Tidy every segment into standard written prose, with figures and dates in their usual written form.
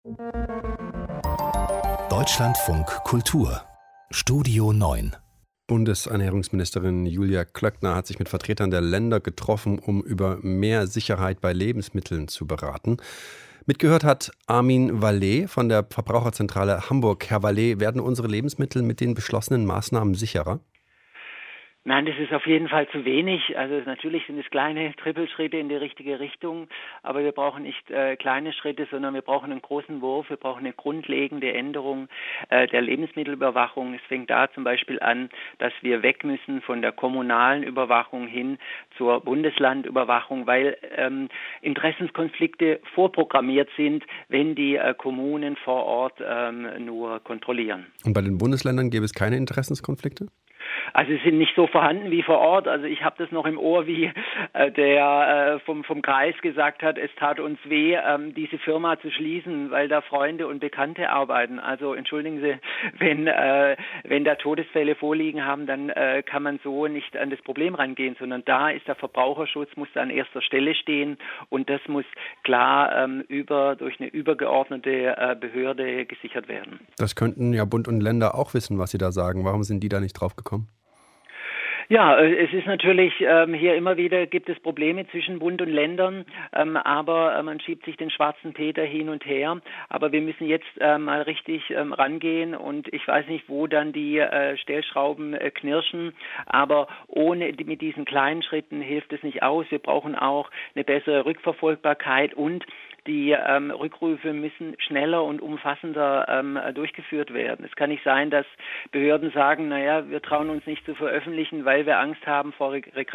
Deutschlandfunk Kultur Studio 9. Bundesernährungsministerin Julia Klöckner hat sich mit Vertretern der Länder getroffen, um über mehr Sicherheit bei Lebensmitteln zu beraten. Mitgehört hat Armin Vallet von der Verbraucherzentrale Hamburg. Herr Vallet, werden unsere Lebensmittel mit den beschlossenen Maßnahmen sicherer? Nein, das ist auf jeden Fall zu wenig. Also natürlich sind es kleine Trippelschritte in die richtige Richtung, aber wir brauchen nicht kleine Schritte, sondern wir brauchen einen großen Wurf, wir brauchen eine grundlegende Änderung der Lebensmittelüberwachung. Es fängt da zum Beispiel an, dass wir weg müssen von der kommunalen Überwachung hin zur Bundeslandüberwachung, weil Interessenskonflikte vorprogrammiert sind, wenn die Kommunen vor Ort nur kontrollilieren. Und bei den Bundesländern gäbe es keine Interessenskonflikte? Also sie sind nicht so vorhanden wie vor Ort. Also ich habe das noch im Ohr, wie der vom Kreis gesagt hat, es tat uns weh, diese Firma zu schließen, weil da Freunde und Bekannte arbeiten. Also entschuldigen Sie, wenn da Todesfälle vorliegen haben, dann kann man so nicht an das Problem rangehen, sondern da ist der Verbraucherschutz, muss da an erster Stelle stehen und das muss klar durch eine übergeordnete Behörde gesichert werden. Das könnten ja Bund und Länder auch wissen, was Sie da sagen. Warum sind die da nicht drauf gekommen? Ja, es ist natürlich, hier immer wieder gibt es Probleme zwischen Bund und Ländern, aber man schiebt sich den schwarzen Peter hin und her. Aber wir müssen jetzt mal richtig rangehen und ich weiß nicht, wo dann die Stellschrauben knirschen, aber mit diesen kleinen Schritten hilft es nicht aus. Wir brauchen auch eine bessere Rückverfolgbarkeit und die Rückrufe müssen schneller und umfassender durchgeführt werden. Es kann nicht sein, dass Behörden sagen, naja, wir trauen uns nicht zu veröffentlichen, weil wir Angst haben vor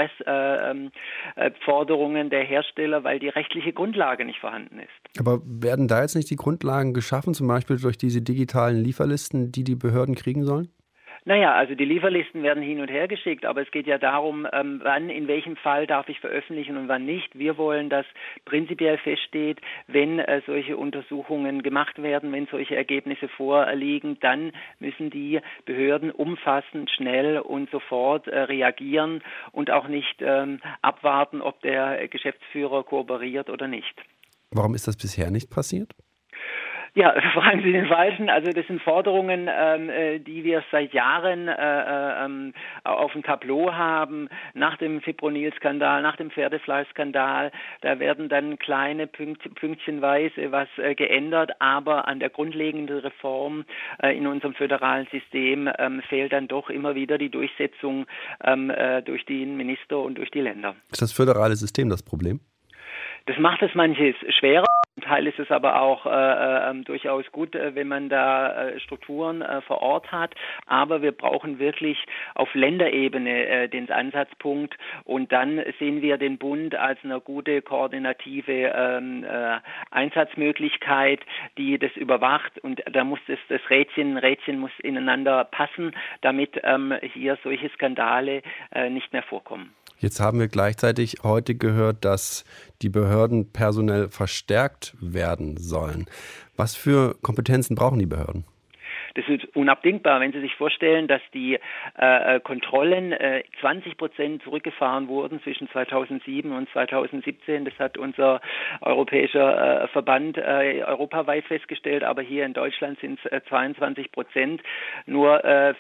Regressforderungen der Hersteller, weil die rechtliche Grundlage nicht vorhanden ist. Aber werden da jetzt nicht die Grundlagen geschaffen, zum Beispiel durch diese digitalen Lieferlisten, die Behörden kriegen sollen? Naja, also die Lieferlisten werden hin und her geschickt, aber es geht ja darum, wann, in welchem Fall darf ich veröffentlichen und wann nicht. Wir wollen, dass prinzipiell feststeht, wenn solche Untersuchungen gemacht werden, wenn solche Ergebnisse vorliegen, dann müssen die Behörden umfassend, schnell und sofort reagieren und auch nicht abwarten, ob der Geschäftsführer kooperiert oder nicht. Warum ist das bisher nicht passiert? Ja, fragen Sie den Falschen. Also das sind Forderungen, die wir seit Jahren auf dem Tableau haben. Nach dem Fipronil-Skandal, nach dem Pferdefleischskandal, da werden dann kleine pünktchenweise was geändert, aber an der grundlegenden Reform in unserem föderalen System fehlt dann doch immer wieder die Durchsetzung durch den Minister und durch die Länder. Ist das föderale System das Problem? Das macht es manches schwerer. Zum Teil ist es aber auch durchaus gut, wenn man da Strukturen vor Ort hat. Aber wir brauchen wirklich auf Länderebene den Ansatzpunkt. Und dann sehen wir den Bund als eine gute koordinative Einsatzmöglichkeit, die das überwacht. Und da muss das Rädchen muss ineinander passen, damit hier solche Skandale nicht mehr vorkommen. Jetzt haben wir gleichzeitig heute gehört, dass die Behörden personell verstärkt werden sollen. Was für Kompetenzen brauchen die Behörden? Das ist unabdingbar, wenn Sie sich vorstellen, dass die Kontrollen 20% zurückgefahren wurden zwischen 2007 und 2017. Das hat unser europäischer Verband europaweit festgestellt, aber hier in Deutschland sind es 22%. Nur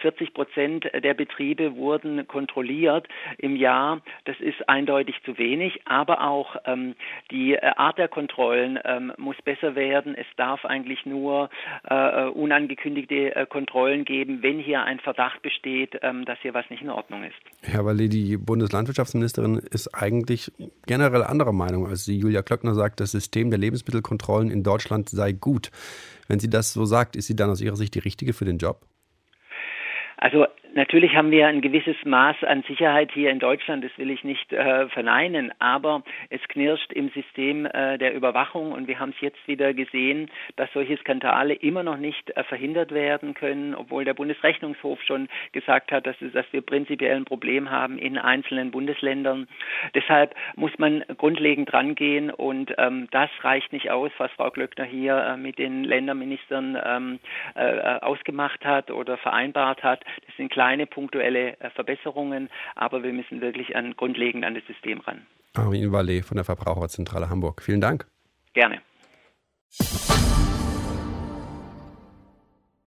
40% der Betriebe wurden kontrolliert im Jahr. Das ist eindeutig zu wenig, aber auch die Art der Kontrollen muss besser werden. Es darf eigentlich nur unangekündigte Kontrollen geben, wenn hier ein Verdacht besteht, dass hier was nicht in Ordnung ist. Herr Vallet, die Bundeslandwirtschaftsministerin ist eigentlich generell anderer Meinung, als die Julia Klöckner sagt, das System der Lebensmittelkontrollen in Deutschland sei gut. Wenn sie das so sagt, ist sie dann aus Ihrer Sicht die Richtige für den Job? Also natürlich haben wir ein gewisses Maß an Sicherheit hier in Deutschland, das will ich nicht verneinen, aber es knirscht im System der Überwachung und wir haben es jetzt wieder gesehen, dass solche Skandale immer noch nicht verhindert werden können, obwohl der Bundesrechnungshof schon gesagt hat, dass wir prinzipiell ein Problem haben in einzelnen Bundesländern. Deshalb muss man grundlegend rangehen und das reicht nicht aus, was Frau Klöckner hier mit den Länderministern ausgemacht hat oder vereinbart hat. Das sind kleine punktuelle Verbesserungen, aber wir müssen wirklich grundlegend an das System ran. Armin Vallet von der Verbraucherzentrale Hamburg. Vielen Dank. Gerne.